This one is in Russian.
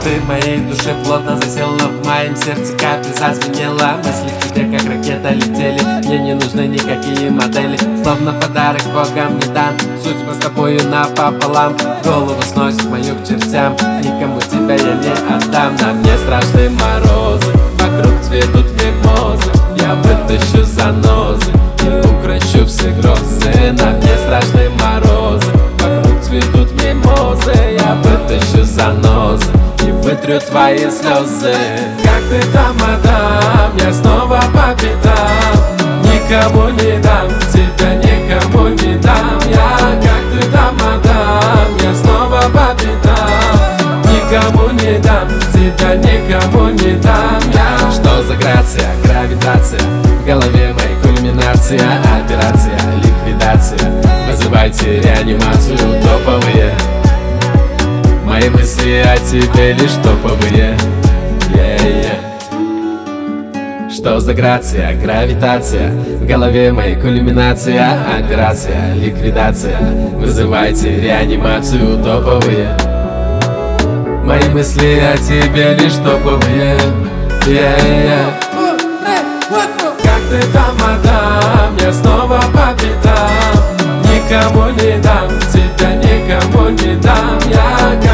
Ты в моей душе плотно засела, в моем сердце капли зазвенела. Мысли к тебе как ракета летели, мне не нужны никакие модели. Словно подарок Богом не дан, судьба с тобою напополам. Голову сносит мою к чертям, никому тебя я не отдам. На мне страшные морозы, вокруг цветут мимозы. Я вытащу занозы и укрощу все грозы. На мне страшные морозы, вокруг цветут мимозы. Я вытащу занозы и вытрю твои слезы. Как ты там, мадам, я снова по пятам. Никому не дам, тебя никому не дам. Я как ты там, мадам, я снова по пятам. Никому не дам, тебя никому не дам. Я что за грация, гравитация, в голове моей кульминация. Операция, ликвидация, вызывайте реанимацию. Топовые мои мысли о тебе лишь топовые. Что за грация, гравитация, в голове моей кульминация. Операция, ликвидация, вызывайте реанимацию. Топовые мои мысли о тебе лишь топовые. Как ты там, мадам, я снова по пятам. Никому не дам, тебя никому не дам. Я